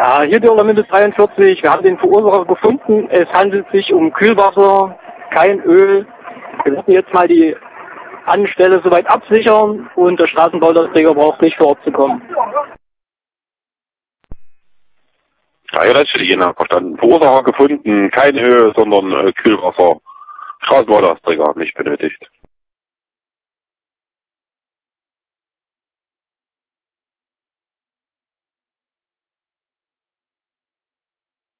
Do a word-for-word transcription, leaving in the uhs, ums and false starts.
Ja, hier die Orlaminde dreiundvierzig. Wir haben den Verursacher gefunden. Es handelt sich um Kühlwasser, kein Öl. Wir werden jetzt mal die Anstelle soweit absichern und der Straßenbauträger braucht nicht vor Ort zu kommen. Ja, ja, das ist für die Jena verstanden. Verursacher gefunden, kein Öl, sondern äh, Kühlwasser. Straßenbauträger nicht benötigt.